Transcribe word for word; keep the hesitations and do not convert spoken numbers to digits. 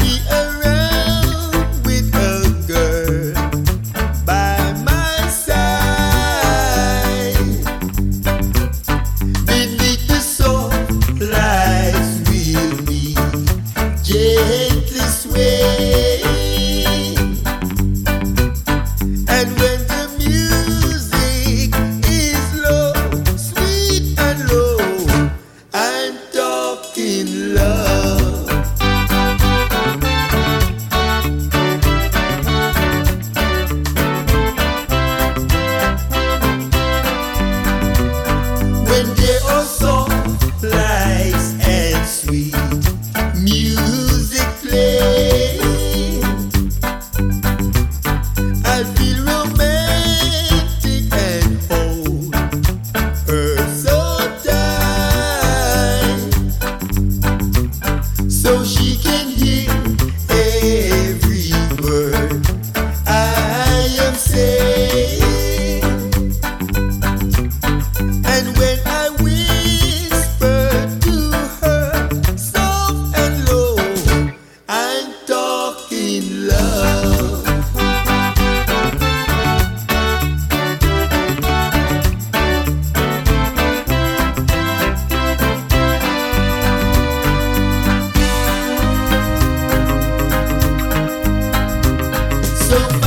be around with a girl by my side. Beneath the soft lights we'll be gently swaying. And when the music is low, sweet and low, I'm talking love. When there are soft lights and sweet music playing, I feel romantic and hold her so tight, so she can hear every word I am saying. And when I whisper to her soft and low, I'm talking love. So